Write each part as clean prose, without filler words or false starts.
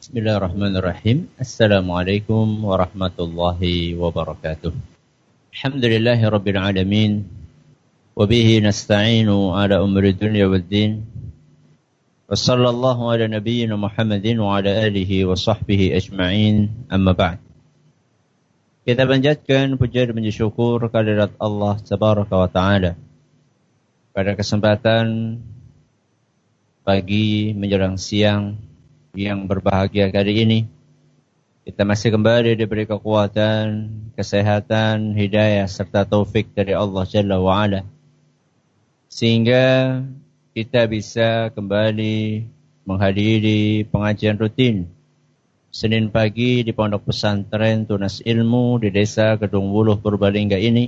Bismillahirrahmanirrahim. Assalamualaikum warahmatullahi wabarakatuh. Alhamdulillahi rabbil alamin. Wabihi nasta'inu ala umri dunya waddin. Wa sallallahu ala nabiyyina Muhammadin wa ala alihi wa sahbihi ajma'in. Amma ba'd. Kita panjatkan puja dan puji syukur kehadirat Allah Tabaraka wa Ta'ala. Pada kesempatan pagi menjelang siang yang berbahagia kali ini, kita masih kembali diberi kekuatan, kesehatan, hidayah serta taufik dari Allah Jalla wa'ala, sehingga kita bisa kembali menghadiri pengajian rutin Senin pagi di Pondok Pesantren Tunas Ilmu di Desa Kedung Wuluh Purbalingga ini.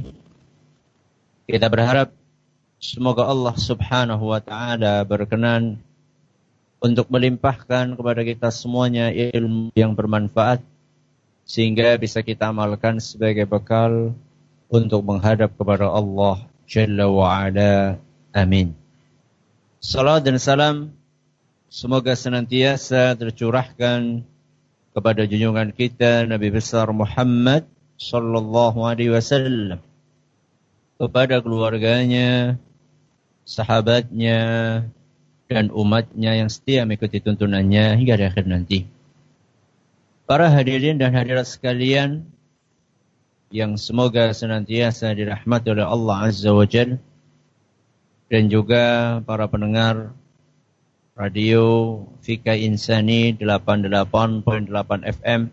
Kita berharap semoga Allah Subhanahu wa Ta'ala berkenan untuk melimpahkan kepada kita semuanya ilmu yang bermanfaat, sehingga bisa kita amalkan sebagai bekal untuk menghadap kepada Allah Jalla wa'ala. Amin. Salam dan salam semoga senantiasa tercurahkan kepada junjungan kita Nabi besar Muhammad sallallahu alaihi wasallam, kepada keluarganya, sahabatnya, dan umatnya yang setia mengikuti tuntunannya hingga di akhir nanti. Para hadirin dan hadirat sekalian yang semoga senantiasa dirahmati oleh Allah Azza wa Jalla, dan juga para pendengar radio Fika Insani 88.8 FM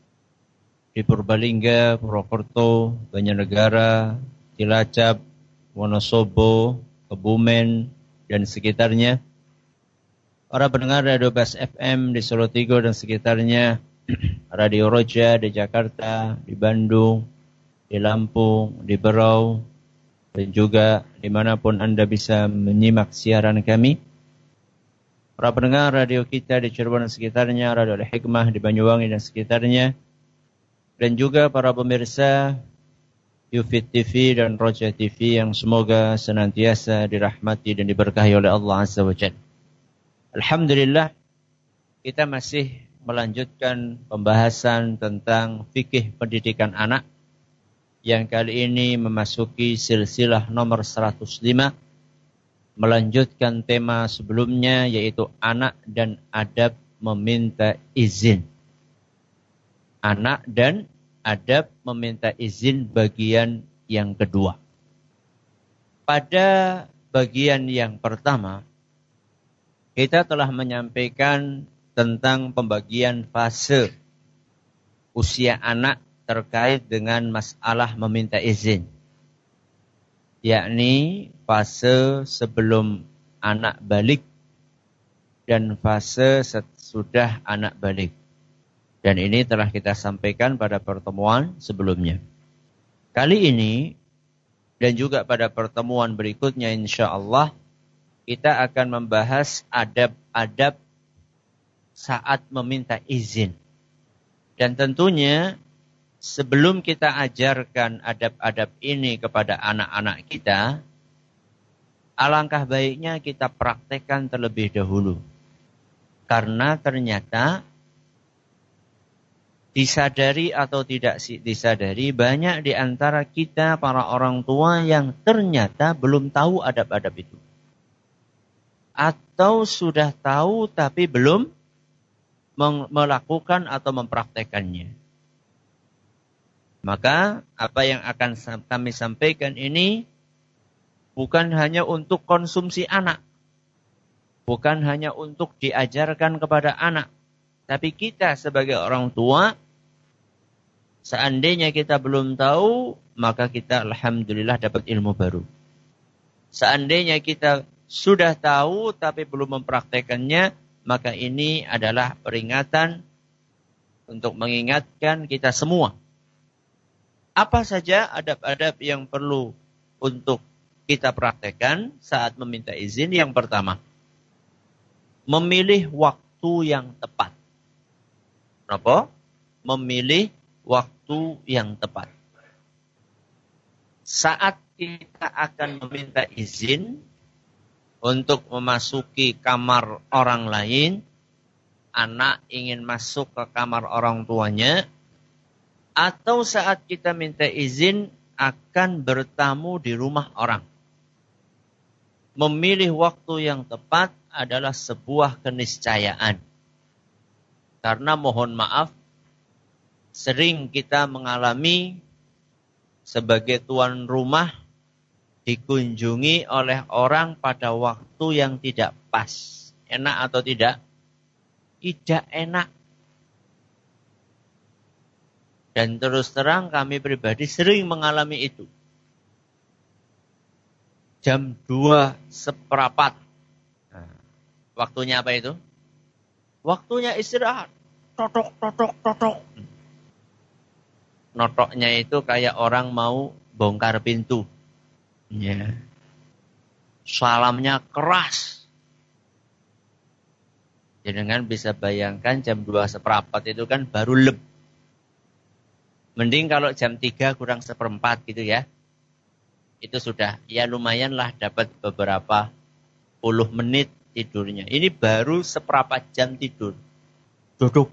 di Purbalingga, Purwokerto, Banjarnegara, Cilacap, Wonosobo, Kebumen, dan sekitarnya. Para pendengar Radio Bas FM di Solo Tigo dan sekitarnya, Radio Roja di Jakarta, di Bandung, di Lampung, di Berau, dan juga dimanapun Anda bisa menyimak siaran kami. Para pendengar radio kita di Cirebon dan sekitarnya, Radio Al-Hikmah di Banyuwangi dan sekitarnya, dan juga para pemirsa Yufid TV dan Roja TV yang semoga senantiasa dirahmati dan diberkahi oleh Allah Azza wa Jalla. Alhamdulillah, kita masih melanjutkan pembahasan tentang fikih pendidikan anak yang kali ini memasuki silsilah nomor 105, melanjutkan tema sebelumnya yaitu anak dan adab meminta izin. Anak dan adab meminta izin bagian yang kedua. Pada bagian yang pertama, kita telah menyampaikan tentang pembagian fase usia anak terkait dengan masalah meminta izin, yakni fase sebelum anak balik dan fase sesudah anak balik. Dan ini telah kita sampaikan pada pertemuan sebelumnya. Kali ini dan juga pada pertemuan berikutnya insya-Allah kita akan membahas adab-adab saat meminta izin. Dan tentunya sebelum kita ajarkan adab-adab ini kepada anak-anak kita, alangkah baiknya kita praktekkan terlebih dahulu. Karena ternyata disadari atau tidak disadari, banyak di antara kita para orang tua yang ternyata belum tahu adab-adab itu. Atau sudah tahu tapi belum melakukan atau mempraktekannya. Maka apa yang akan kami sampaikan ini bukan hanya untuk konsumsi anak, bukan hanya untuk diajarkan kepada anak, tapi kita sebagai orang tua, seandainya kita belum tahu, maka kita alhamdulillah dapat ilmu baru. Seandainya kita sudah tahu tapi belum mempraktekannya, maka ini adalah peringatan untuk mengingatkan kita semua. Apa saja adab-adab yang perlu untuk kita praktekkan saat meminta izin? Yang pertama, memilih waktu yang tepat. Kenapa? Memilih waktu yang tepat. Saat kita akan meminta izin untuk memasuki kamar orang lain anak ingin masuk ke kamar orang tuanya, atau saat kita minta izin akan bertamu di rumah orang. Memilih waktu yang tepat adalah sebuah keniscayaan. Karena mohon maaf, sering kita mengalami sebagai tuan rumah dikunjungi oleh orang pada waktu yang tidak pas. Enak atau tidak? Tidak enak. Dan terus terang kami pribadi sering mengalami itu. Jam 2:15. Nah, waktunya apa itu? Waktunya istirahat. Totok. Notoknya itu kayak orang mau bongkar pintu. Ya. Salamnya keras. Jangan bisa bayangkan jam 2:15 itu kan baru leb. Mending kalau jam 3 kurang 1/4 gitu ya. Itu sudah ya lumayanlah dapat beberapa puluh menit tidurnya. Ini baru 1/4 jam tidur. Duduk.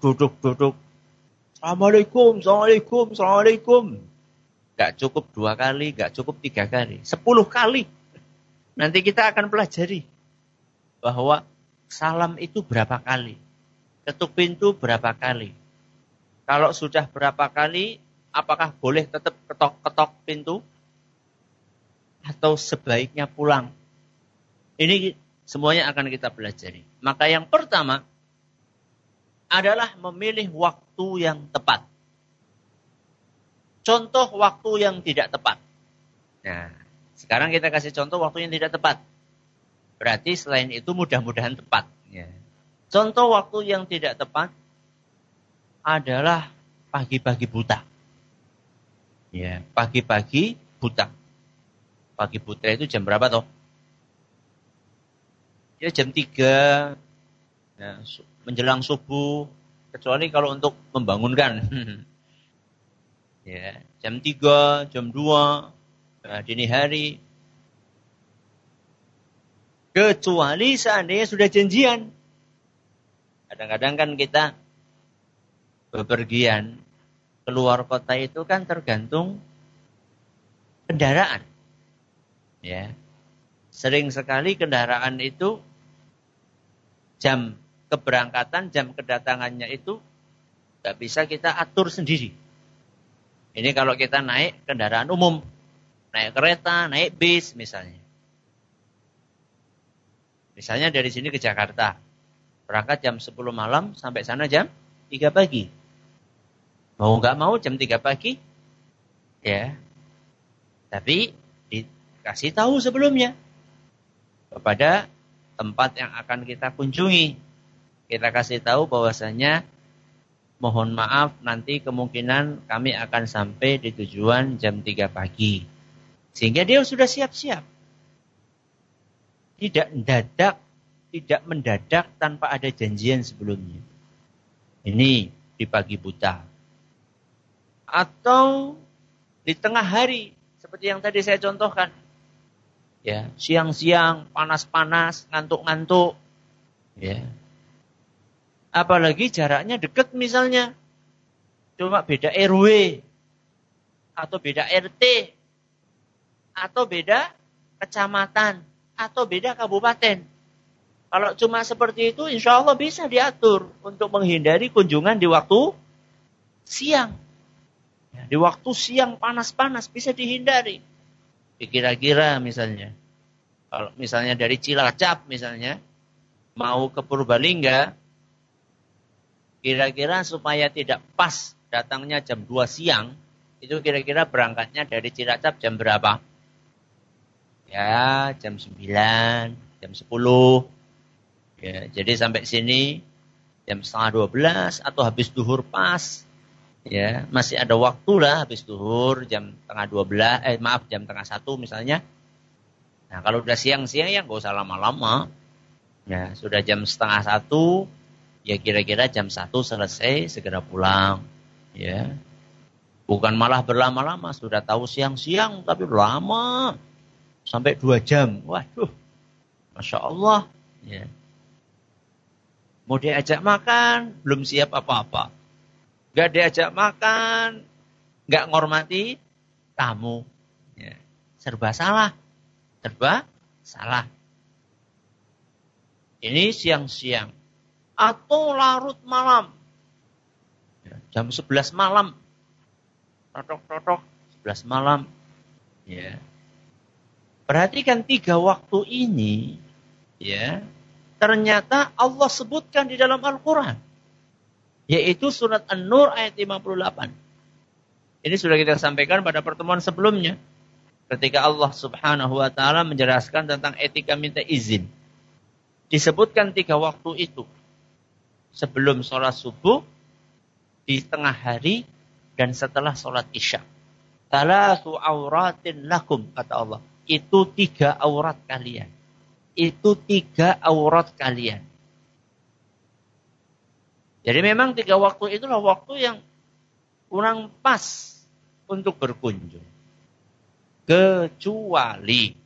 Assalamualaikum. Gak cukup 2 kali, gak cukup 3 kali. 10 kali. Nanti kita akan pelajari bahwa salam itu berapa kali. Ketuk pintu berapa kali. Kalau sudah berapa kali, apakah boleh tetap ketok-ketok pintu? Atau sebaiknya pulang? Ini semuanya akan kita pelajari. Maka yang pertama adalah memilih waktu yang tepat. Contoh waktu yang tidak tepat. Nah, sekarang kita kasih contoh waktu yang tidak tepat. Berarti selain itu mudah-mudahan tepat. Ya. Contoh waktu yang tidak tepat adalah pagi-pagi buta. Ya, pagi-pagi buta. Pagi buta itu jam berapa toh? Ya jam 3. Ya, menjelang subuh. Kecuali kalau untuk membangunkan. Ya, jam 3, jam 2, dini hari. Kecuali seandainya sudah janjian. Kadang-kadang kan kita bepergian keluar kota itu kan tergantung kendaraan. Ya. Sering sekali kendaraan itu jam keberangkatan, jam kedatangannya itu nggak bisa kita atur sendiri. Ini kalau kita naik kendaraan umum, naik kereta, naik bis misalnya. Misalnya dari sini ke Jakarta, berangkat jam 10 malam sampai sana jam 3 pagi. Mau nggak mau jam 3 pagi, ya. Tapi dikasih tahu sebelumnya kepada tempat yang akan kita kunjungi. Kita kasih tahu bahwasanya mohon maaf nanti kemungkinan kami akan sampai di tujuan jam 3 pagi. Sehingga dia sudah siap-siap. Tidak mendadak tanpa ada janjian sebelumnya. Ini di pagi buta. Atau di tengah hari seperti yang tadi saya contohkan. Ya, siang-siang panas-panas, ngantuk-ngantuk. Ya. Apalagi jaraknya dekat misalnya. Cuma beda RW atau beda RT atau beda kecamatan atau beda kabupaten. Kalau cuma seperti itu insya Allah bisa diatur untuk menghindari kunjungan di waktu siang. Ya, di waktu siang panas-panas bisa dihindari. Kira-kira misalnya, kalau misalnya dari Cilacap misalnya, mau ke Purbalingga, kira-kira supaya tidak pas datangnya jam 2 siang, itu kira-kira berangkatnya dari Cilacap jam berapa? Ya, jam 9, jam 10. Ya, jadi sampai sini jam 11:30 atau habis duhur pas. Ya, masih ada waktu lah habis duhur jam 11:30, jam 1:30 misalnya. Nah, kalau udah siang-siang ya nggak usah lama-lama. Ya, sudah jam 1:30, ya kira-kira jam 1 selesai, segera pulang. Ya, bukan malah berlama-lama, sudah tahu siang-siang tapi lama. Sampai 2 jam. Waduh, Masya Allah. Ya. Mau diajak makan, belum siap apa-apa. Nggak diajak makan, nggak ngormati tamu. Ya. Serba salah. Serba salah. Ini siang-siang. Atau larut malam. Ya, jam 11 malam. Totok-totok. 11 malam. Ya. Perhatikan 3 waktu ini. Ya. Ternyata Allah sebutkan di dalam Al-Quran. Yaitu surat An-Nur ayat 58. Ini sudah kita sampaikan pada pertemuan sebelumnya. Ketika Allah subhanahu wa ta'ala menjelaskan tentang etika minta izin. Disebutkan 3 waktu itu. Sebelum sholat subuh, di tengah hari, dan setelah sholat isya. Thalathu auratin lakum, kata Allah. Itu 3 aurat kalian. Itu 3 aurat kalian. Jadi memang 3 waktu itulah waktu yang kurang pas untuk berkunjung. Kecuali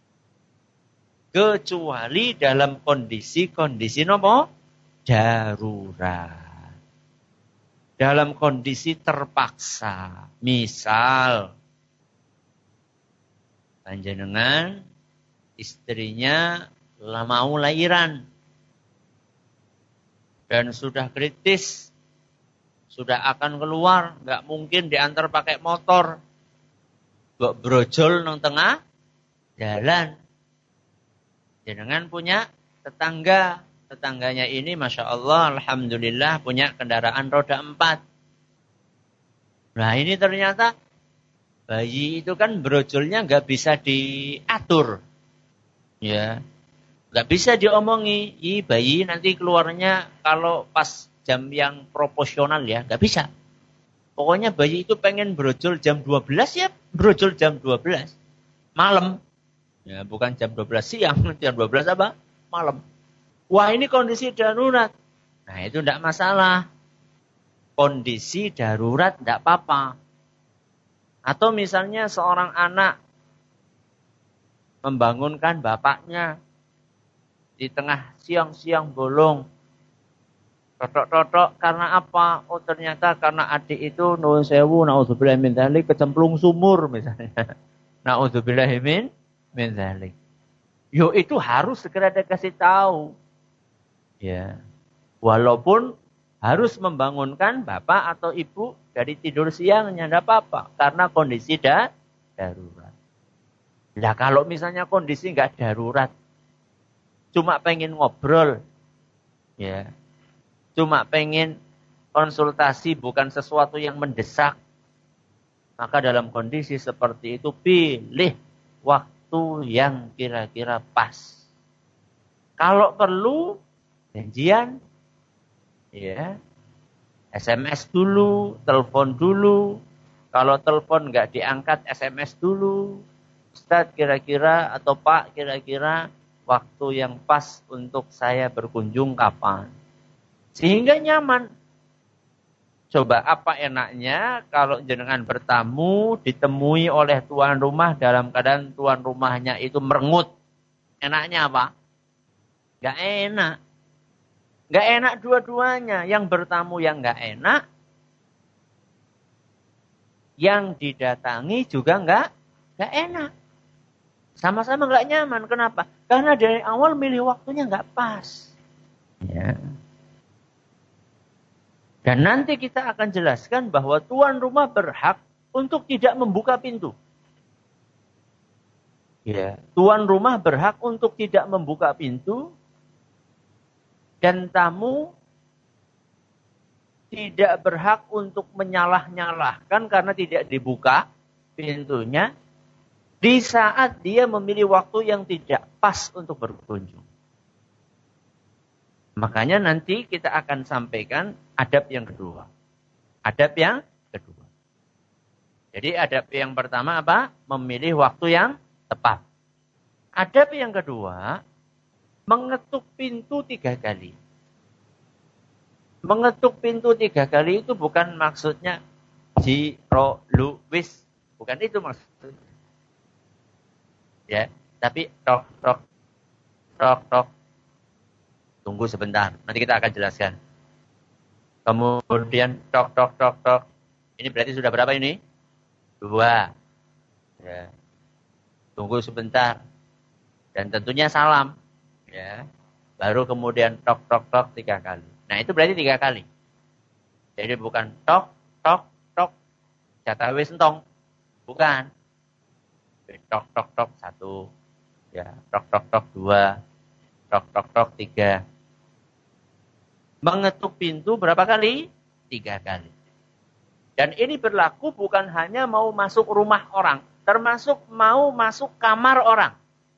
dalam kondisi nopo? Darurat. Dalam kondisi terpaksa. Misal, panjenengan istrinya mau lahiran. Dan sudah kritis. Sudah akan keluar. Nggak mungkin diantar pakai motor. Brojol nang tengah jalan. Jenengan punya tetangga. Tetangganya ini Masya Allah, Alhamdulillah punya kendaraan roda 4. Nah ini ternyata bayi itu kan brojolnya nggak bisa diatur. Ya, nggak bisa diomongi. Bayi nanti keluarnya kalau pas jam yang proporsional ya, nggak bisa. Pokoknya bayi itu pengen brojol jam 12 ya, brojol jam 12. Malam. Ya, bukan jam 12 siang, jam 12 apa? Malam. Wah, ini kondisi darurat. Nah, itu tidak masalah. Kondisi darurat tidak apa-apa. Atau misalnya seorang anak membangunkan bapaknya di tengah siang-siang bolong. Totok-totok karena apa? Oh, ternyata karena adik itu nuwun sewu, naudzubillah min dzalik, kecemplung sumur misalnya. Naudzubillah min dzalik. Yo itu harus segera dikasih tahu. Ya. Walaupun harus membangunkan bapak atau ibu dari tidur siangnya, tidak apa-apa. Karena kondisi darurat. Nah kalau misalnya kondisi nggak darurat, cuma pengen ngobrol, ya, cuma pengen konsultasi bukan sesuatu yang mendesak, maka dalam kondisi seperti itu pilih waktu yang kira-kira pas. Kalau perlu janjian, ya, SMS dulu, telepon dulu. Kalau telepon nggak diangkat, SMS dulu. Ustadz kira-kira atau Pak kira-kira waktu yang pas untuk saya berkunjung kapan? Sehingga nyaman. Coba apa enaknya kalau jenengan bertamu ditemui oleh tuan rumah dalam keadaan tuan rumahnya itu merengut. Enaknya apa? Gak enak. Gak enak dua-duanya. Yang bertamu yang gak enak. Yang didatangi juga gak enak. Sama-sama gak nyaman. Kenapa? Karena dari awal milih waktunya gak pas. Ya. Dan nanti kita akan jelaskan bahwa tuan rumah berhak untuk tidak membuka pintu. Ya. Tuan rumah berhak untuk tidak membuka pintu. Dan tamu tidak berhak untuk menyalah-nyalahkan karena tidak dibuka pintunya di saat dia memilih waktu yang tidak pas untuk berkunjung. Makanya nanti kita akan sampaikan adab yang kedua. Adab yang kedua. Jadi adab yang pertama apa? Memilih waktu yang tepat. Adab yang kedua, mengetuk pintu 3 kali. Mengetuk pintu 3 kali itu bukan maksudnya jiro luwis. Bukan itu maksudnya. Ya, tapi tok tok tok tok. tunggu sebentar. Nanti kita akan jelaskan. Kemudian tok, tok, tok, tok. Ini berarti sudah berapa ini? 2. Ya. Tunggu sebentar. Dan tentunya salam. Ya. Baru kemudian tok, tok, tok 3 kali. Nah itu berarti 3 kali. Jadi bukan tok, tok, tok. Jatah wis entong. Bukan. Tok, tok, tok 1. Ya. Tok, tok, tok 2. Tok, tok, tok 3. Mengetuk pintu berapa kali? 3 kali. Dan ini berlaku bukan hanya mau masuk rumah orang. Termasuk mau masuk kamar orang.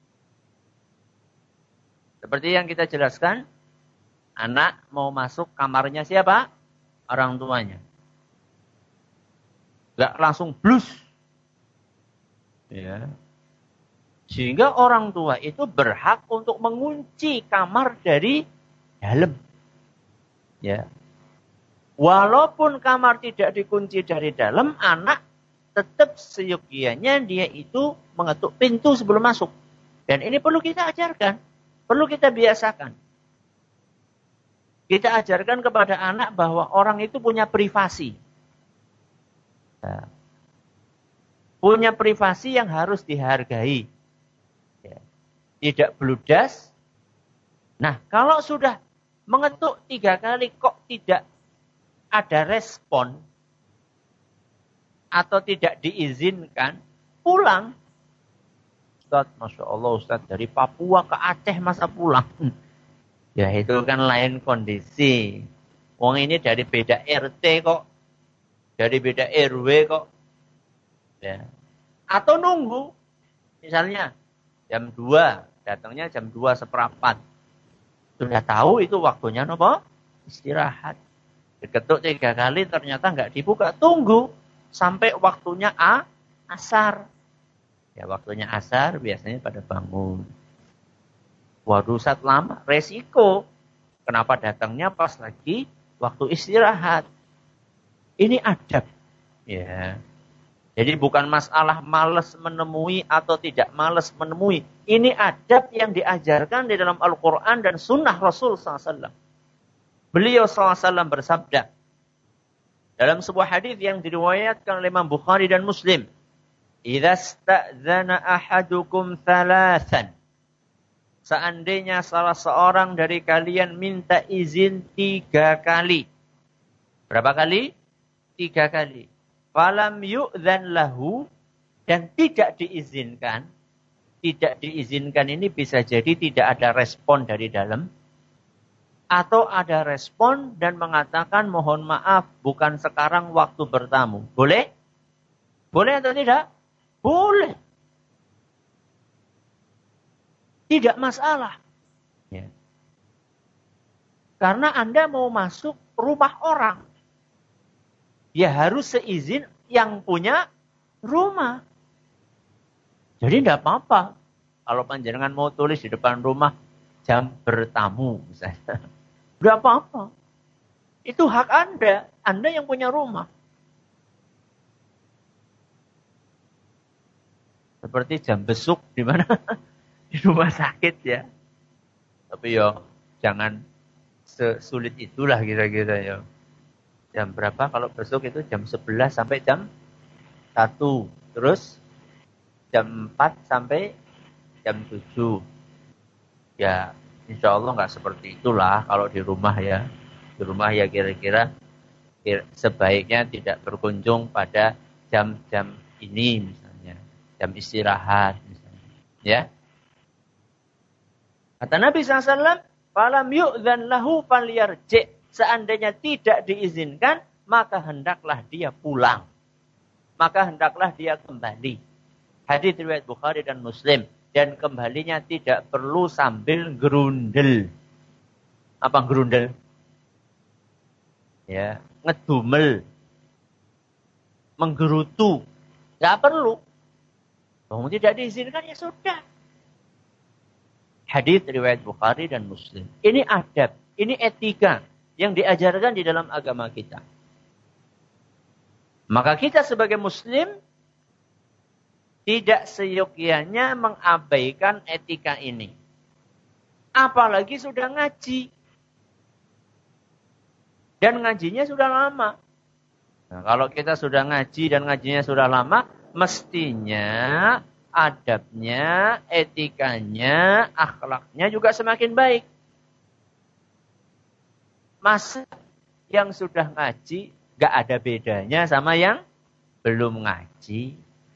Seperti yang kita jelaskan. Anak mau masuk kamarnya siapa? Orang tuanya. Gak langsung blus. Ya. Sehingga orang tua itu berhak untuk mengunci kamar dari dalam. Ya. Walaupun kamar tidak dikunci dari dalam, anak tetap seyogianya dia itu mengetuk pintu sebelum masuk. Dan ini perlu kita ajarkan. Perlu kita biasakan. Kita ajarkan kepada anak bahwa orang itu punya privasi. Ya. Punya privasi yang harus dihargai. Ya. Tidak bludas. Nah, kalau sudah mengetuk 3 kali kok tidak ada respon atau tidak diizinkan, pulang. Ustaz, Masya Allah Ustaz, dari Papua ke Aceh masa pulang. Ya itu kan lain kondisi. Wong ini dari beda RT kok. Dari beda RW kok. Ya. Atau nunggu. Misalnya jam 2. Datangnya jam 2:15. Sudah tahu itu waktunya apa? Istirahat. Diketuk 3 kali ternyata nggak dibuka. Tunggu sampai waktunya asar. Ya waktunya asar biasanya pada bangun. Waduh saat lama resiko. Kenapa datangnya pas lagi waktu istirahat? Ini adab. Ya. Jadi bukan masalah malas menemui atau tidak malas menemui. Ini adab yang diajarkan di dalam Al-Quran dan Sunnah Rasul SAW. Beliau SAW bersabda dalam sebuah hadis yang diriwayatkan oleh Imam Bukhari dan Muslim. Idza sta'dzana ahadukum thalathan. Seandainya salah seorang dari kalian minta izin 3 kali. Berapa kali? 3 kali. Falam yu'dzan lahu. Dan tidak diizinkan. Tidak diizinkan ini bisa jadi tidak ada respon dari dalam. Atau ada respon dan mengatakan mohon maaf bukan sekarang waktu bertamu. Boleh? Boleh atau tidak? Boleh. Tidak masalah. Ya. Karena Anda mau masuk rumah orang. Ya harus seizin yang punya rumah. Jadi tidak apa-apa. Kalau panjenengan mau tulis di depan rumah jam bertamu misalnya. Tidak apa-apa. Itu hak Anda. Anda yang punya rumah. Seperti jam besuk di mana? Di rumah sakit ya. Tapi ya jangan sesulit itulah kira-kira ya. Jam berapa kalau besuk itu jam 11 sampai jam 1. Terus jam 4 sampai jam 7. Ya insya Allah nggak seperti itulah kalau di rumah ya. Di rumah ya kira-kira sebaiknya tidak berkunjung pada jam-jam ini misalnya. Jam istirahat misalnya. Ya. Kata Nabi SAW, falam yu'dzan lahu falyarji'. Seandainya tidak diizinkan, maka hendaklah dia pulang. Maka hendaklah dia kembali. Hadis riwayat Bukhari dan Muslim. Dan kembalinya tidak perlu sambil gerundel. Apa gerundel? Ya, ngedumel. Menggerutu. Tidak perlu. Kalau tidak diizinkan, ya sudah. Hadis riwayat Bukhari dan Muslim. Ini adab, ini etika yang diajarkan di dalam agama kita. Maka kita sebagai Muslim tidak seyogyanya mengabaikan etika ini. Apalagi sudah ngaji. Dan ngajinya sudah lama. Nah, kalau kita sudah ngaji dan ngajinya sudah lama, mestinya adabnya, etikanya, akhlaknya juga semakin baik. Masa yang sudah ngaji gak ada bedanya sama yang belum ngaji?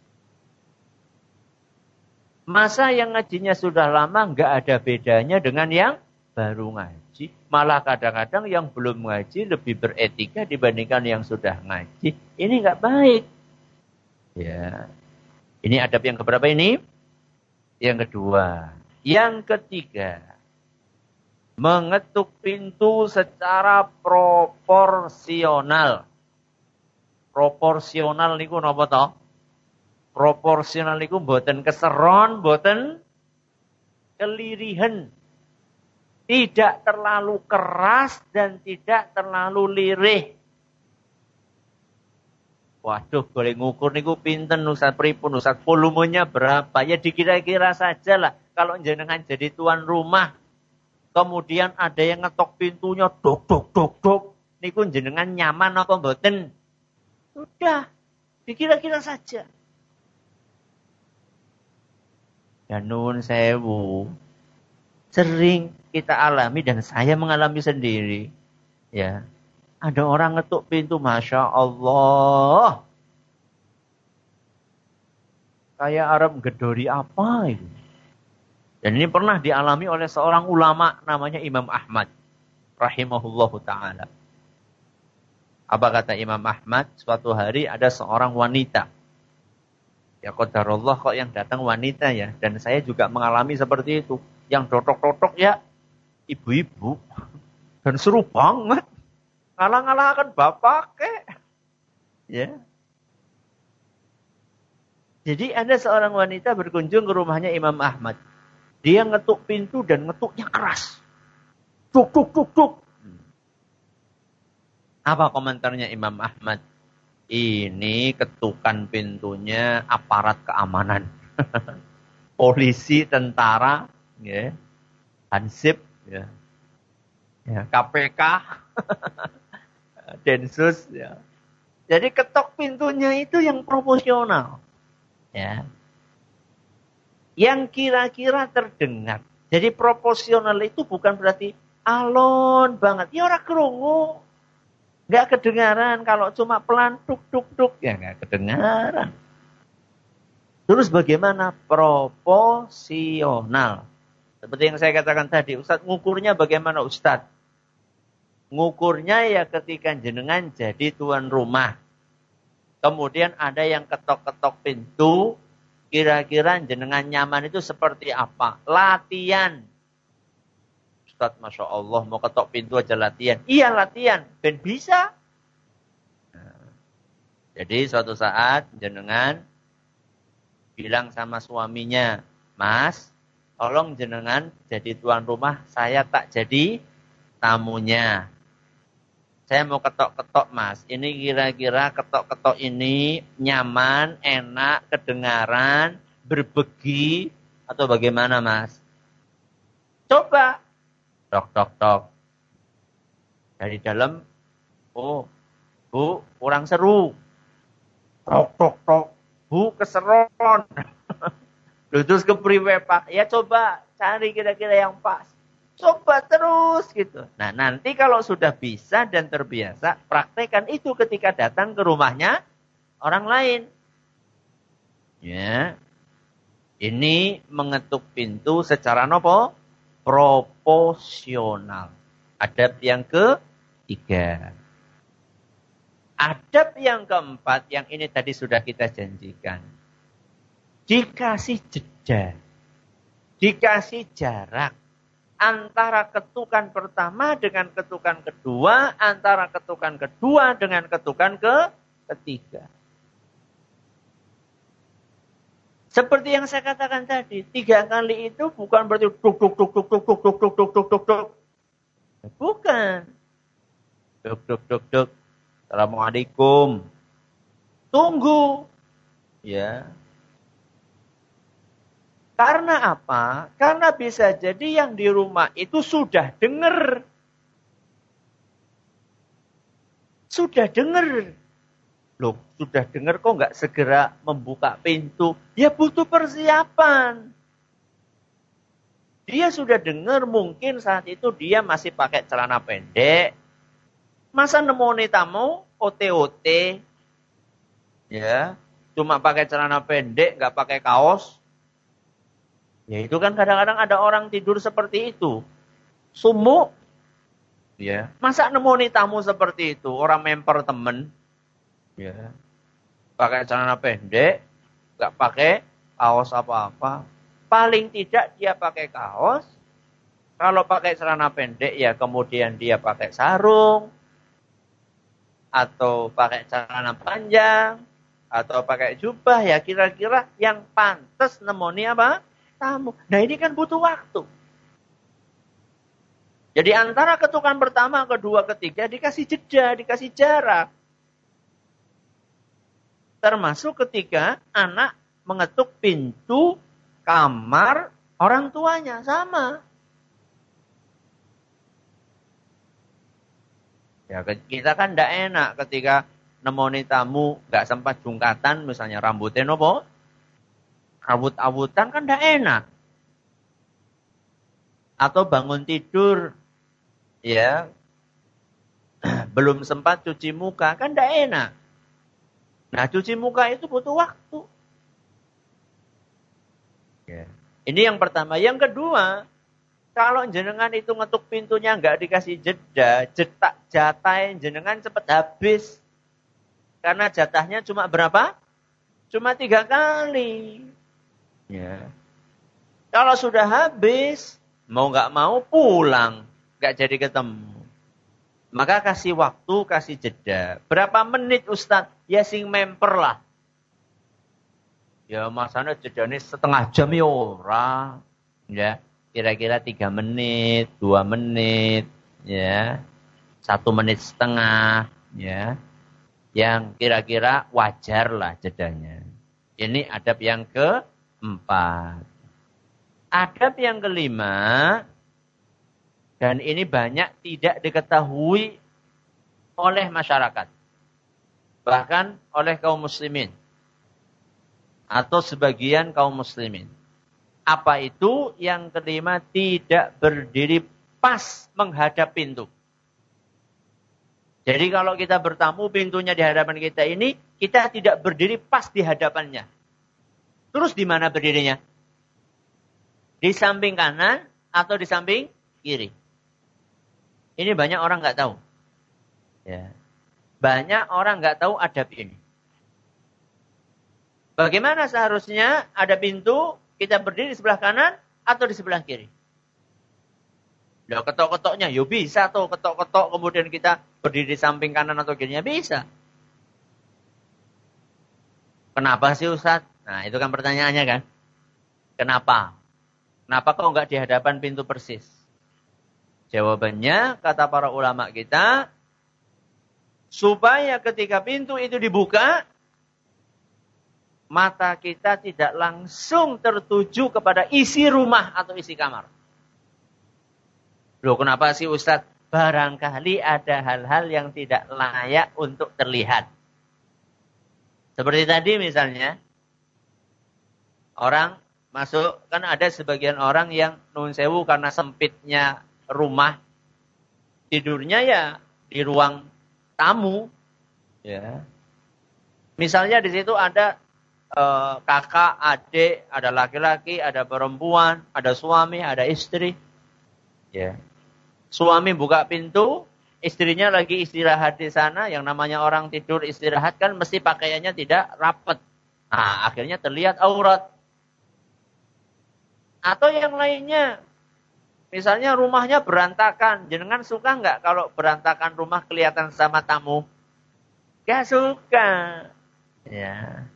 Masa yang ngajinya sudah lama gak ada bedanya dengan yang baru ngaji? Malah kadang-kadang yang belum ngaji lebih beretika dibandingkan yang sudah ngaji. Ini gak baik. Ya. Ini adab yang keberapa ini? Yang kedua. Yang ketiga. Mengetuk pintu secara proporsional. Proporsional niku napa to? Proporsional niku mboten keseron, mboten kelirihan. Tidak terlalu keras dan tidak terlalu lirih. Waduh, boleh ngukur niku pinten Ustaz pripun Ustaz, volumenya berapa? Ya dikira-kira saja lah. Kalau jenengan jadi tuan rumah, kemudian ada yang ngetok pintunya, dok, dok, dok, dok. Niku jenengan nyaman apa mboten? Sudah, dikira-kira saja. Dan nuwun sewu, sering kita alami dan saya mengalami sendiri. Ya, ada orang ngetuk pintu, Masya Allah. Kayak Arab gedori apa itu. Dan ini pernah dialami oleh seorang ulama namanya Imam Ahmad. Rahimahullahu ta'ala. Apa kata Imam Ahmad? Suatu hari ada seorang wanita. Ya qadarullah kok yang datang wanita ya. Dan saya juga mengalami seperti itu. Yang dotok-dotok ya ibu-ibu. Dan seru banget. Ngalah-ngalahkan bapak kek. Ya. Jadi ada seorang wanita berkunjung ke rumahnya Imam Ahmad. Dia ngetuk pintu dan ngetuknya keras. Duk, duk, duk, duk. Apa komentarnya Imam Ahmad? Ini ketukan pintunya aparat keamanan. Polisi, tentara, ya. Hansip, ya. Ya, KPK, Densus, ya. Jadi ketok pintunya itu yang proporsional. Ya. Yang kira-kira terdengar. Jadi proporsional itu bukan berarti alon banget. Ya orang krungu. Nggak kedengaran. Kalau cuma pelan tuk tuk tuk. Ya nggak kedengaran. Terus bagaimana? Proporsional. Seperti yang saya katakan tadi. Ustadz, ngukurnya bagaimana Ustadz? Ngukurnya ya ketika jenengan jadi tuan rumah. Kemudian ada yang ketok-ketok pintu. Kira-kira jenengan nyaman itu seperti apa? Latihan. Ustadz, Masya Allah, mau ketok pintu aja latihan. Iya, latihan. Ben bisa. Nah, jadi suatu saat jenengan bilang sama suaminya, Mas, tolong jenengan jadi tuan rumah, saya tak jadi tamunya. Saya mau ketok-ketok Mas. Ini kira-kira ketok-ketok ini nyaman, enak, kedengaran, berbegi, atau bagaimana Mas? Coba. Tok, tok, tok. Dari dalam, oh, Bu, kurang seru. Tok, tok, tok. Bu, keseron. Terus kepriwe Pak? Ya coba cari kira-kira yang pas. Coba terus gitu. Nah nanti kalau sudah bisa dan terbiasa, praktekkan itu ketika datang ke rumahnya orang lain. Ya, ini mengetuk pintu secara nopo? Proporsional. Adab yang ketiga. Adab yang keempat, yang ini tadi sudah kita janjikan. Dikasih jeda. Dikasih jarak. Antara ketukan pertama dengan ketukan kedua, antara ketukan kedua dengan ketukan ketiga. Seperti yang saya katakan tadi, 3 kali itu bukan berarti duk duk duk duk duk duk duk duk duk duk duk duk. Bukan. Duk duk duk duk. Assalamualaikum. Tunggu. Ya. Karena apa? Karena bisa jadi yang di rumah itu sudah dengar. Sudah dengar. Loh, sudah dengar kok nggak segera membuka pintu? Ya butuh persiapan. Dia sudah dengar mungkin saat itu dia masih pakai celana pendek. Masa nemoni tamu OT-OT? Ya, cuma pakai celana pendek, nggak pakai kaos. Ya itu kan kadang-kadang ada orang tidur seperti itu. Sumuk. Ya, masa nemoni tamu seperti itu? Orang memper temen. Ya, pakai celana pendek, nggak pakai kaos apa-apa. Paling tidak dia pakai kaos. Kalau pakai celana pendek ya kemudian dia pakai sarung. Atau pakai celana panjang. Atau pakai jubah. Ya kira-kira yang pantas nemoni apa? Tamu. Nah ini kan butuh waktu. Jadi antara ketukan pertama, kedua, ketiga dikasih jeda, dikasih jarak. Termasuk ketika anak mengetuk pintu kamar orang tuanya. Sama. Ya kita kan tidak enak ketika nemoni tamu nggak sempat jungkatan, misalnya rambutnya nopo, awut-awutan kan tidak enak. Atau bangun tidur, ya belum sempat cuci muka kan tidak enak. Nah cuci muka itu butuh waktu. Ya. Ini yang pertama. Yang kedua, kalau jenengan itu ngetuk pintunya nggak dikasih jeda, jatah jenengan cepat habis. Karena jatahnya cuma berapa? Cuma 3 kali. Ya. Kalau sudah habis, mau nggak mau pulang, nggak jadi ketemu. Maka kasih waktu, kasih jeda. Berapa menit Ustaz? Ya sing memper lah. Ya masanya jedanya setengah jam ya ora. Ya, kira-kira 3 menit, 2 menit, ya. 1 menit setengah, ya. Yang kira-kira wajar lah jedanya. Ini adab yang keempat. Adab yang kelima, dan ini banyak tidak diketahui oleh masyarakat. Bahkan oleh kaum muslimin. Atau sebagian kaum muslimin. Apa itu? Yang kelima, tidak berdiri pas menghadap pintu. Jadi kalau kita bertamu, pintunya di hadapan kita ini, kita tidak berdiri pas di hadapannya. Terus di mana berdirinya? Di samping kanan atau di samping kiri? Ini banyak orang nggak tahu. Ya. Banyak orang nggak tahu adab ini. Bagaimana seharusnya ada pintu, kita berdiri di sebelah kanan atau di sebelah kiri? Ya ketok-ketoknya, ya bisa tuh ketok-ketok kemudian kita berdiri di samping kanan atau kirinya, bisa. Kenapa sih Ustaz? Nah itu kan pertanyaannya kan. Kenapa? Kenapa kok nggak di hadapan pintu persis? Jawabannya, kata para ulama kita, supaya ketika pintu itu dibuka, mata kita tidak langsung tertuju kepada isi rumah atau isi kamar. Loh kenapa sih Ustaz? Barangkali ada hal-hal yang tidak layak untuk terlihat. Seperti tadi misalnya, orang masuk, kan ada sebagian orang yang nun sewu karena sempitnya rumah, tidurnya ya di ruang tamu. Ya. Misalnya di situ ada kakak, adik, ada laki-laki, ada perempuan, ada suami, ada istri. Ya. Suami buka pintu, istrinya lagi istirahat di sana. Yang namanya orang tidur istirahat kan mesti pakaiannya tidak rapat. Nah, akhirnya terlihat aurat. Atau yang lainnya, misalnya rumahnya berantakan. Jenengan suka nggak kalau berantakan rumah kelihatan sama tamu? Gak suka. Ya.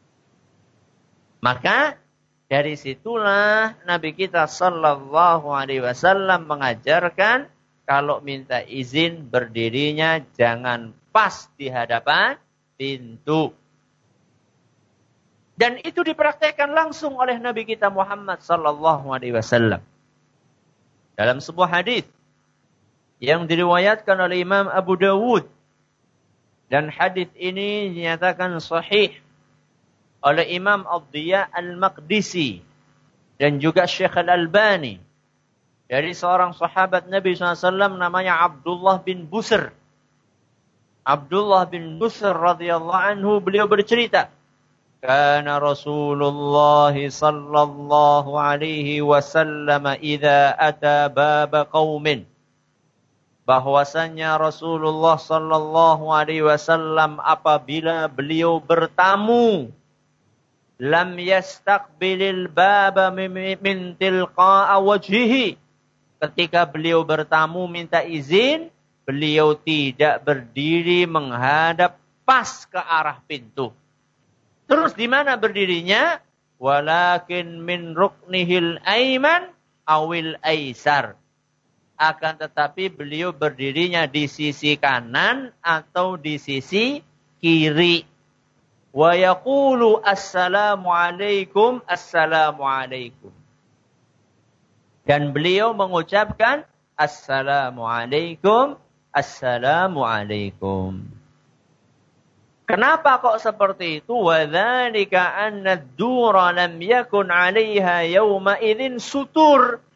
Maka dari situlah Nabi kita Sallallahu Alaihi Wasallam mengajarkan kalau minta izin berdirinya jangan pas di hadapan pintu. Dan itu dipraktekkan langsung oleh Nabi kita Muhammad Sallallahu Alaihi Wasallam dalam sebuah hadis yang diriwayatkan oleh Imam Abu Dawud Dan hadis ini dinyatakan sahih oleh Imam Ad-Diya Al-Maqdisi dan juga Syekh Al-Albani dari seorang sahabat Nabi SAW namanya Abdullah bin Busr. Abdullah bin Busr radhiyallahu anhu, beliau bercerita, kana Rasulullah sallallahu alaihi wasallam idza ata baba qaumin, bahwasanya Rasulullah sallallahu alaihi wasallam apabila beliau bertamu, lam yastaqbilil baba min tilqa'a wajhihi, ketika beliau bertamu minta izin, beliau tidak berdiri menghadap pas ke arah pintu. Terus di mana berdirinya? Walakin min ruknihil aiman awil aisar. Akan tetapi beliau berdirinya di sisi kanan atau di sisi kiri. Wa yaqulu assalamu alaikum, assalamu alaikum. Dan beliau mengucapkan assalamu alaikum, assalamu alaikum. Kenapa kok seperti itu? Wa dzalika anna ad-dura lam yakun 'alaiha yawma idzin sutur.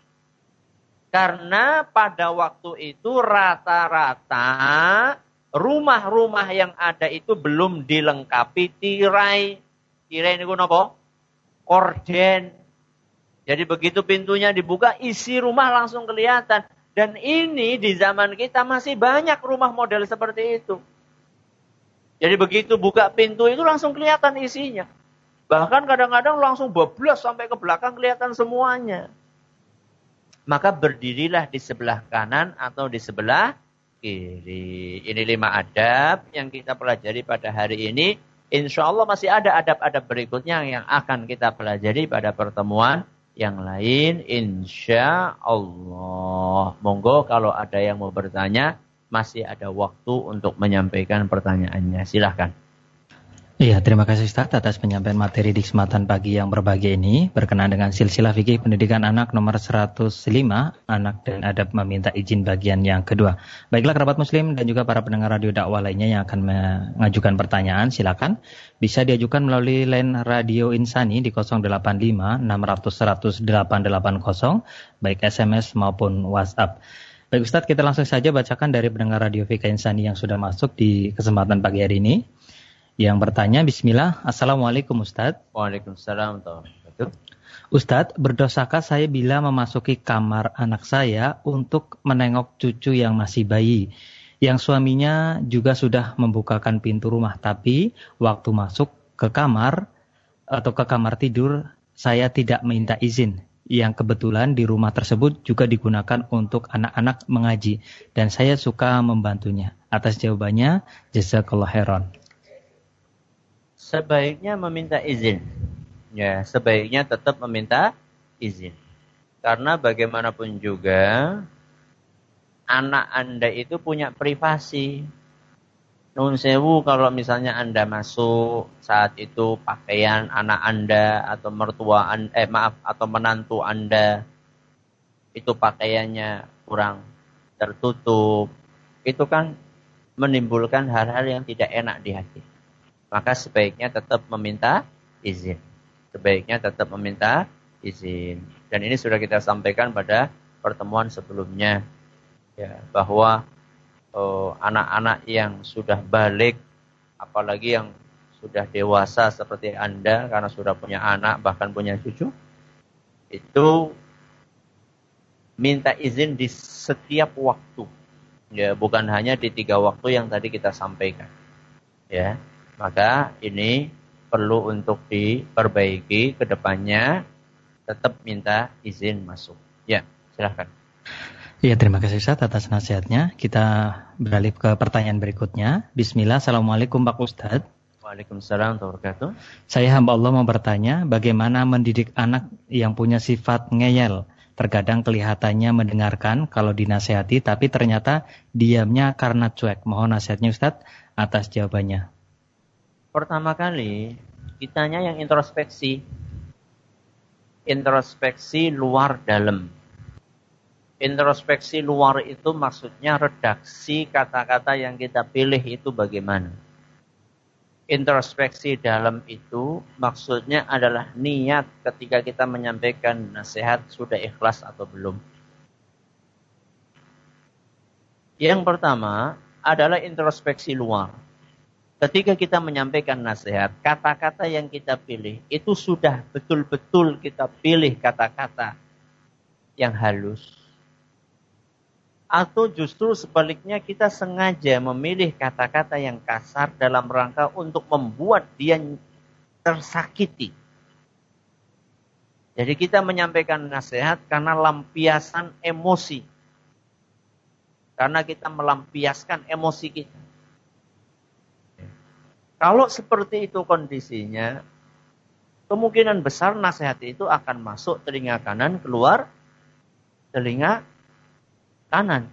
Karena pada waktu itu rata-rata rumah-rumah yang ada itu belum dilengkapi tirai. Tirai niku napa? Korden. Jadi begitu pintunya dibuka, isi rumah langsung kelihatan. Dan ini di zaman kita masih banyak rumah model seperti itu. Jadi begitu buka pintu itu langsung kelihatan isinya. Bahkan kadang-kadang langsung bablas sampai ke belakang kelihatan semuanya. Maka berdirilah di sebelah kanan atau di sebelah kiri. Ini 5 adab yang kita pelajari pada hari ini. Insya Allah masih ada adab-adab berikutnya yang akan kita pelajari pada pertemuan yang lain. Insya Allah. Monggo kalau ada yang mau bertanya, masih ada waktu untuk menyampaikan pertanyaannya. Silahkan. Iya, terima kasih Ustaz atas penyampaian materi di kesempatan pagi yang berbahagia ini berkenaan dengan silsilah fikih pendidikan anak nomor 105, anak dan adab meminta izin bagian yang kedua. Baiklah kerabat muslim dan juga para pendengar radio dakwah lainnya yang akan mengajukan pertanyaan, silakan bisa diajukan melalui line Radio Insani di 085 600 100 880, baik SMS maupun WhatsApp. Baik Ustaz, kita langsung saja bacakan dari pendengar Radio Fika Insani yang sudah masuk di kesempatan pagi hari ini. Yang bertanya, bismillah, Assalamualaikum Ustaz. Waalaikumsalam. Ustaz, berdosakah saya bila memasuki kamar anak saya untuk menengok cucu yang masih bayi, yang suaminya juga sudah membukakan pintu rumah, tapi waktu masuk ke kamar atau ke kamar tidur, saya tidak minta izin, yang kebetulan di rumah tersebut juga digunakan untuk anak-anak mengaji, dan saya suka membantunya. Atas jawabannya, jazakallah khairan. Sebaiknya meminta izin. Ya, sebaiknya tetap meminta izin. Karena bagaimanapun juga anak Anda itu punya privasi. Nun sewu kalau misalnya Anda masuk saat itu pakaian anak Anda atau mertua atau menantu Anda itu pakaiannya kurang tertutup, itu kan menimbulkan hal-hal yang tidak enak di hati. Maka sebaiknya tetap meminta izin. Sebaiknya tetap meminta izin. Dan ini sudah kita sampaikan pada pertemuan sebelumnya. Ya, bahwa anak-anak yang sudah balik, apalagi yang sudah dewasa seperti Anda, karena sudah punya anak, bahkan punya cucu, itu minta izin di setiap waktu. Ya, bukan hanya di 3 waktu yang tadi kita sampaikan. Ya. Maka ini perlu untuk diperbaiki ke depannya, tetap minta izin masuk. Ya, silahkan. Ya, terima kasih Ustaz atas nasihatnya. Kita beralih ke pertanyaan berikutnya. Bismillah, Assalamualaikum Pak Ustaz. Waalaikumsalam warahmatullahi wabarakatuh. Saya hamba Allah mau bertanya, bagaimana mendidik anak yang punya sifat ngeyel? Terkadang kelihatannya mendengarkan kalau dinasihati, tapi ternyata diamnya karena cuek. Mohon nasihatnya Ustaz atas jawabannya. Pertama kali, kitanya yang introspeksi. Introspeksi luar dalam. Introspeksi luar itu maksudnya redaksi kata-kata yang kita pilih itu bagaimana. Introspeksi dalam itu maksudnya adalah niat ketika kita menyampaikan nasihat sudah ikhlas atau belum. Yang pertama adalah introspeksi luar. Ketika kita menyampaikan nasihat, kata-kata yang kita pilih itu sudah betul-betul kita pilih kata-kata yang halus. Atau justru sebaliknya kita sengaja memilih kata-kata yang kasar dalam rangka untuk membuat dia tersakiti. Jadi kita menyampaikan nasihat karena lampiasan emosi. Karena kita melampiaskan emosi kita. Kalau seperti itu kondisinya, kemungkinan besar nasihat itu akan masuk telinga kanan, keluar telinga kanan.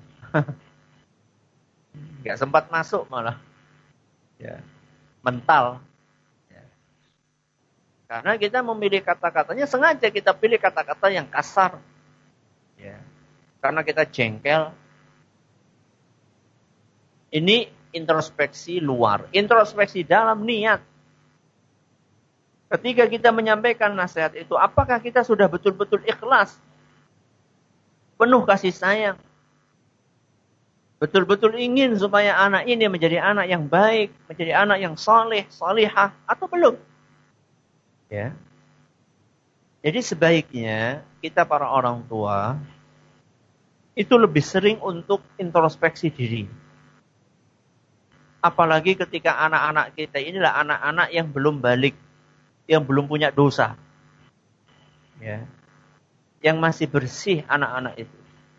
Nggak sempat masuk malah. Ya. Mental. Ya. Karena kita memilih kata-katanya, sengaja kita pilih kata-kata yang kasar. Ya. Karena kita jengkel. Ini introspeksi luar. Introspeksi dalam niat. Ketika kita menyampaikan nasihat itu, apakah kita sudah betul-betul ikhlas? Penuh kasih sayang. Betul-betul ingin supaya anak ini menjadi anak yang baik, menjadi anak yang saleh, salihah, atau belum? Ya. Jadi sebaiknya kita para orang tua itu lebih sering untuk introspeksi diri. Apalagi ketika anak-anak kita inilah anak-anak yang belum balik, yang belum punya dosa. Ya. Yang masih bersih anak-anak itu.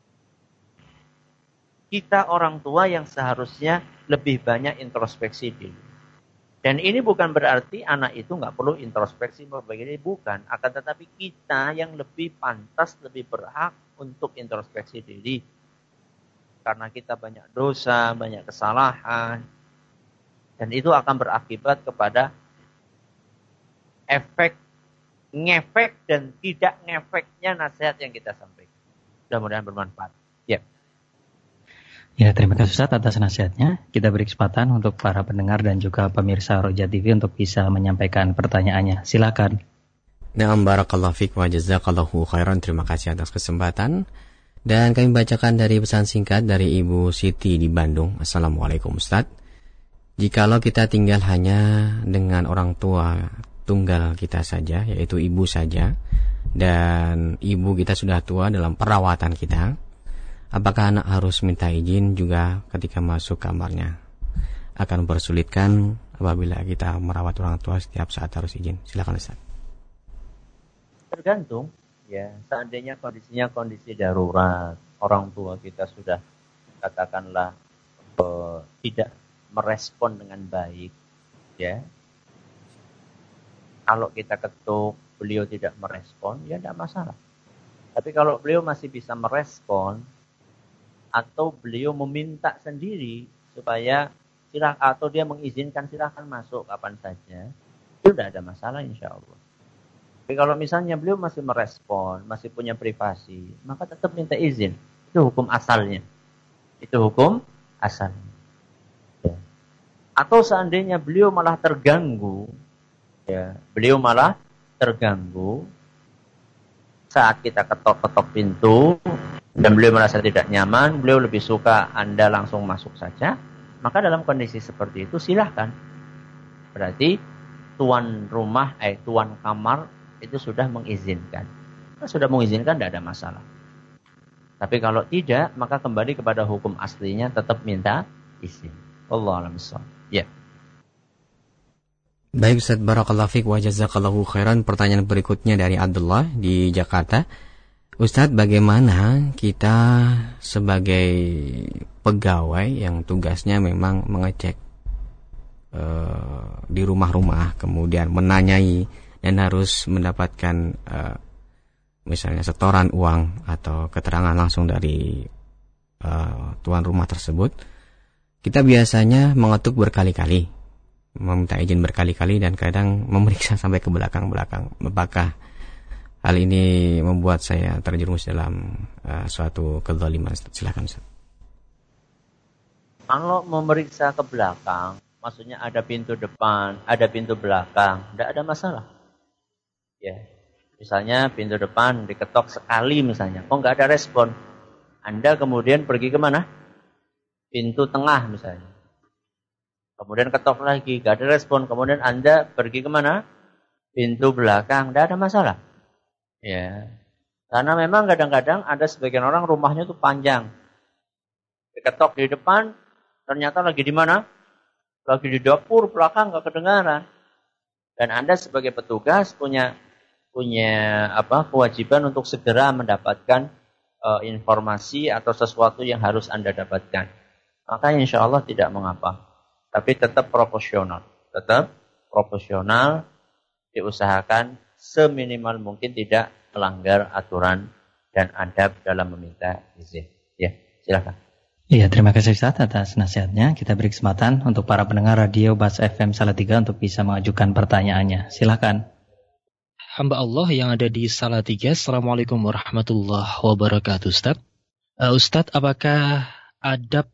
Kita orang tua yang seharusnya lebih banyak introspeksi diri. Dan ini bukan berarti anak itu nggak perlu introspeksi berbagai diri, bukan. Akan tetapi kita yang lebih pantas, lebih berhak untuk introspeksi diri. Karena kita banyak dosa, banyak kesalahan. Dan itu akan berakibat kepada efek, ngefek dan tidak ngefeknya nasihat yang kita sampaikan. Mudah-mudahan bermanfaat. Ya. Ya, terima kasih Ustaz atas nasihatnya. Kita beri kesempatan untuk para pendengar dan juga pemirsa Roja TV untuk bisa menyampaikan pertanyaannya. Silakan. Na'am barakallahu fiik wa jazakallahu khairan. Terima kasih atas kesempatan. Dan kami bacakan dari pesan singkat dari Ibu Siti di Bandung. Assalamualaikum Ustaz. Jikalau kita tinggal hanya dengan orang tua tunggal kita saja, yaitu ibu saja, dan ibu kita sudah tua dalam perawatan kita, apakah anak harus minta izin juga ketika masuk kamarnya? Akan mempersulitkan apabila kita merawat orang tua setiap saat harus izin. Silakan Ustaz. Tergantung, ya. Seandainya kondisinya kondisi darurat, orang tua kita sudah katakanlah tidak merespon dengan baik, ya. Kalau kita ketuk, beliau tidak merespon, ya tidak masalah. Tapi kalau beliau masih bisa merespon, atau beliau meminta sendiri supaya atau dia mengizinkan silahkan masuk kapan saja, itu tidak ada masalah insya Allah. Tapi kalau misalnya beliau masih merespon, masih punya privasi, maka tetap minta izin. Itu hukum asalnya. Itu hukum asalnya. Ya. Atau seandainya beliau malah terganggu, ya, beliau malah terganggu saat kita ketok-ketok pintu, dan beliau merasa tidak nyaman, beliau lebih suka Anda langsung masuk saja, maka dalam kondisi seperti itu silahkan. Berarti tuan rumah, tuan kamar itu sudah mengizinkan. Kalau sudah mengizinkan tidak ada masalah. Tapi kalau tidak, maka kembali kepada hukum aslinya, tetap minta izin. Wallahu a'lam bishawab. Ya. Baik Ustaz, barakallahu fiik wa jazakallahu khairan. Pertanyaan berikutnya dari Abdullah di Jakarta. Ustadz, bagaimana kita sebagai pegawai yang tugasnya memang mengecek di rumah-rumah, kemudian menanyai dan harus mendapatkan misalnya setoran uang atau keterangan langsung dari tuan rumah tersebut, kita biasanya mengetuk berkali-kali, meminta izin berkali-kali, dan kadang memeriksa sampai ke belakang-belakang. Apakah hal ini membuat saya terjerumus dalam suatu kezaliman? Silakan Ustaz. Kalau memeriksa ke belakang, maksudnya ada pintu depan, ada pintu belakang, tidak ada masalah. Ya, misalnya pintu depan diketok sekali misalnya, kok nggak ada respon, Anda kemudian pergi kemana? Pintu tengah misalnya. Kemudian ketok lagi, nggak ada respon, kemudian Anda pergi kemana? Pintu belakang, tidak ada masalah. Ya, karena memang kadang-kadang ada sebagian orang rumahnya tuh panjang. Diketok di depan, ternyata lagi di mana? Lagi di dapur belakang, nggak kedengaran. Dan Anda sebagai petugas punya kewajiban untuk segera mendapatkan informasi atau sesuatu yang harus Anda dapatkan. Maka insya Allah tidak mengapa. Tapi tetap proporsional. Tetap proporsional, diusahakan seminimal mungkin tidak melanggar aturan dan adab dalam meminta izin. Ya, silakan. Iya, terima kasih Ustaz atas nasihatnya. Kita beri kesempatan untuk para pendengar radio Bas FM Salatiga untuk bisa mengajukan pertanyaannya. Silakan. Hamba Allah yang ada di Salatiga. Assalamualaikum warahmatullahi wabarakatuh, Ustaz. Ustaz, apakah adab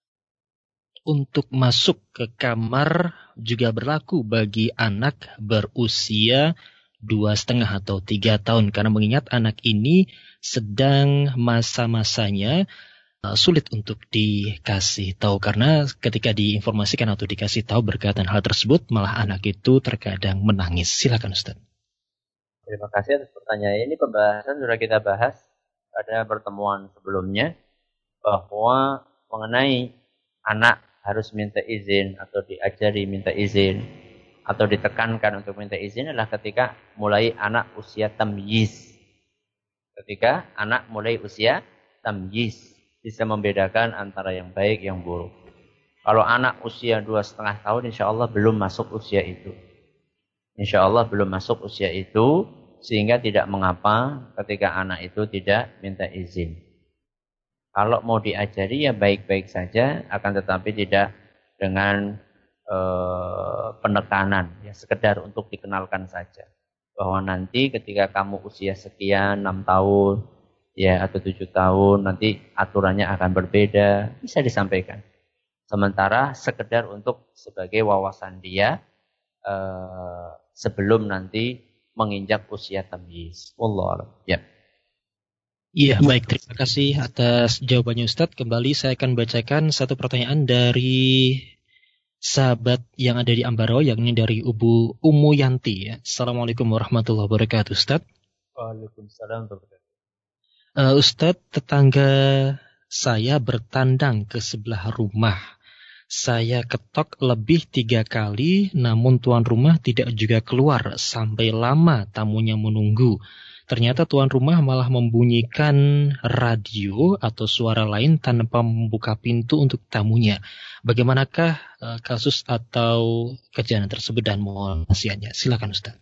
untuk masuk ke kamar juga berlaku bagi anak berusia 2,5 atau 3 tahun? Karena mengingat anak ini sedang masa-masanya sulit untuk dikasih tahu, karena ketika diinformasikan atau dikasih tahu berkaitan hal tersebut malah anak itu terkadang menangis. Silakan Ustaz. Terima kasih atas pertanyaan ini. Pembahasan sudah kita bahas pada pertemuan sebelumnya bahwa mengenai anak harus minta izin atau diajari minta izin atau ditekankan untuk minta izin adalah ketika mulai anak usia tamyiz. Ketika anak mulai usia tamyiz, bisa membedakan antara yang baik, yang buruk. Kalau anak usia 2,5 tahun, insya Allah belum masuk usia itu. Insya Allah belum masuk usia itu, sehingga tidak mengapa ketika anak itu tidak minta izin. Kalau mau diajari ya baik-baik saja, akan tetapi tidak dengan penekanan, ya sekedar untuk dikenalkan saja. Bahwa nanti ketika kamu usia sekian, 6 tahun, ya atau 7 tahun, nanti aturannya akan berbeda, bisa disampaikan. Sementara sekedar untuk sebagai wawasan dia sebelum nanti menginjak usia tamyiz. Wallahu a'lam. Ya. Iya, baik. Terima kasih atas jawabannya Ustadz. Kembali saya akan bacakan satu pertanyaan dari sahabat yang ada di Ambaro, yakni dari Ummu Yanti. Ya. Assalamualaikum warahmatullahi wabarakatuh, Ustadz. Waalaikumsalam warahmatullahi wabarakatuh. Ustadz, tetangga saya bertandang ke sebelah rumah. Saya ketok lebih 3 kali, namun tuan rumah tidak juga keluar sampai lama tamunya menunggu. Ternyata tuan rumah malah membunyikan radio atau suara lain tanpa membuka pintu untuk tamunya. Bagaimanakah kasus atau kejadian tersebut dan mohon nasihatnya? Silakan Ustaz.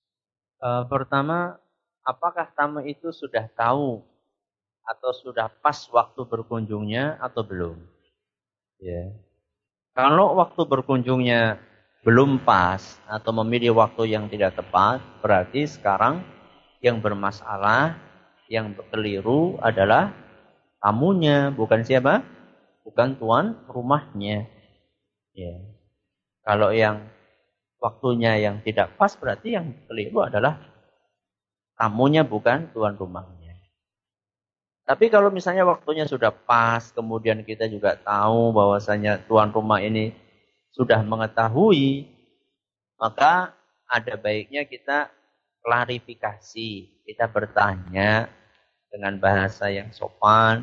Pertama, apakah tamu itu sudah tahu atau sudah pas waktu berkunjungnya atau belum? Ya. Kalau waktu berkunjungnya belum pas atau memilih waktu yang tidak tepat, berarti sekarang yang bermasalah, yang keliru adalah tamunya, bukan siapa? Bukan tuan rumahnya. Ya. Kalau yang waktunya yang tidak pas, berarti yang keliru adalah tamunya, bukan tuan rumahnya. Tapi kalau misalnya waktunya sudah pas, kemudian kita juga tahu bahwasanya tuan rumah ini sudah mengetahui, maka ada baiknya kita klarifikasi, kita bertanya dengan bahasa yang sopan.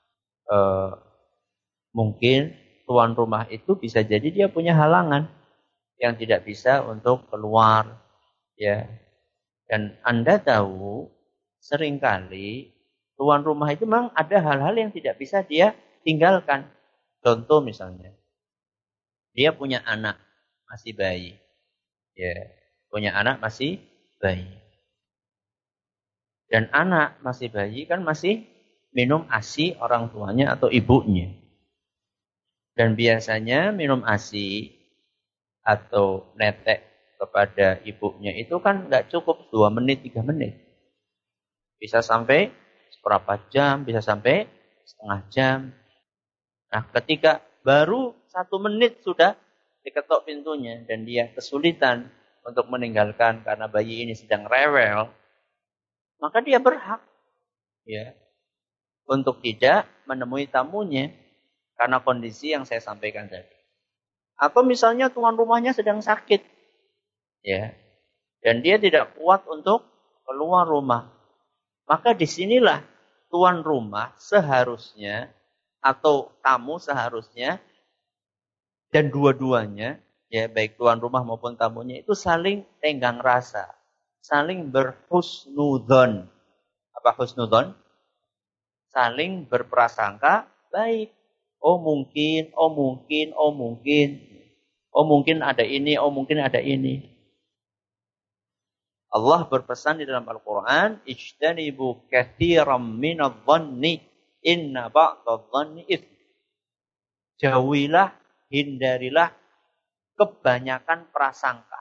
Mungkin tuan rumah itu bisa jadi dia punya halangan yang tidak bisa untuk keluar, ya. Dan Anda tahu seringkali tuan rumah itu memang ada hal-hal yang tidak bisa dia tinggalkan. Contoh misalnya, dia punya anak masih bayi, ya, punya anak masih bayi. Dan anak masih bayi kan masih minum ASI orang tuanya atau ibunya. Dan biasanya minum ASI atau netek kepada ibunya itu kan nggak cukup 2 menit, 3 menit. Bisa sampai seberapa jam, bisa sampai setengah jam. Nah, ketika baru 1 menit sudah diketok pintunya dan dia kesulitan untuk meninggalkan karena bayi ini sedang rewel, maka dia berhak ya untuk tidak menemui tamunya karena kondisi yang saya sampaikan tadi. Atau misalnya tuan rumahnya sedang sakit, ya, dan dia tidak kuat untuk keluar rumah, maka disinilah tuan rumah seharusnya atau tamu seharusnya dan dua-duanya, ya baik tuan rumah maupun tamunya itu saling tenggang rasa, saling berhusnudzon. Apa husnudzon? Saling berprasangka baik. Oh mungkin, oh mungkin, oh mungkin. Oh mungkin ada ini, oh mungkin ada ini. Allah berpesan di dalam Al-Quran, Ijtanibu kathiram minadh-dhanni, inna ba'dadh-dhanni itsm. Jauhilah, hindarilah kebanyakan prasangka.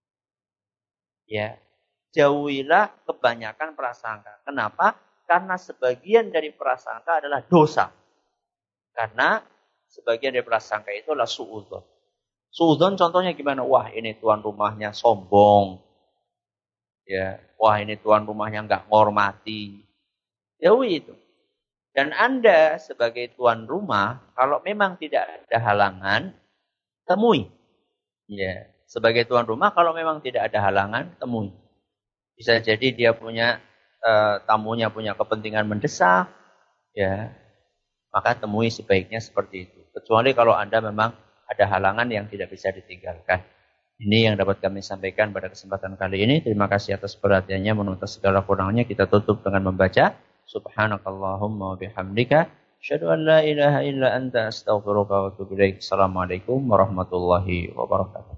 Ya, jauhilah kebanyakan prasangka. Kenapa? Karena sebagian dari prasangka adalah dosa. Karena sebagian dari prasangka itu adalah suudzon. Suudzon contohnya gimana? Wah ini tuan rumahnya sombong. Ya, wah ini tuan rumahnya nggak menghormati. Jauhi itu. Dan Anda sebagai tuan rumah, kalau memang tidak ada halangan, temui. Ya, sebagai tuan rumah kalau memang tidak ada halangan, temui. Bisa jadi dia punya tamunya punya kepentingan mendesak, ya. Maka temui sebaiknya seperti itu. Kecuali kalau Anda memang ada halangan yang tidak bisa ditinggalkan. Ini yang dapat kami sampaikan pada kesempatan kali ini. Terima kasih atas perhatiannya. Menurut segala kurangnya kita tutup dengan membaca Subhanakallahumma wa bihamdika asyhadu an la ilaha illa anta astaghfiruka wa atubu ilaik. Assalamualaikum warahmatullahi wabarakatuh.